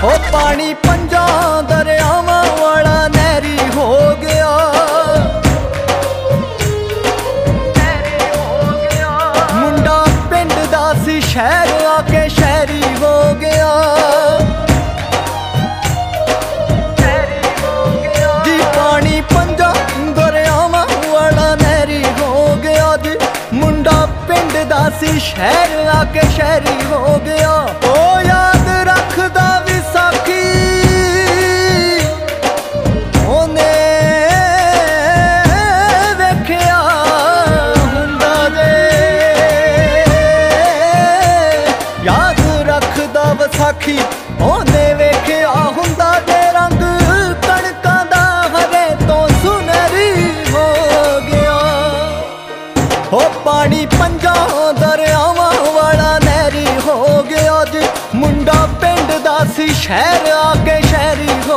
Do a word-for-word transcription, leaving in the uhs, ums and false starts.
हो पानी पंजा दरियावां वाला नहरी हो गया। मुंडा पिंड दा सी शहर आके शहरी हो गया। जी पानी पंजा दरियावां वाला नहरी हो गया जी। मुंडा पिंड दा सी शहर आके शहरी हो गया। ओ याद रखदा विसाखी ओने वेखिया हुंदा जे। याद रखदा विसाखी ओने वेखिया हुंदा जे। रंग कणकां दा हरे तो सुनहरी हो गया। हो पानी पंजा दरियावां वाला नहरी हो गया जी। मुंडा पिंड दा सी शहर आके शहरी हो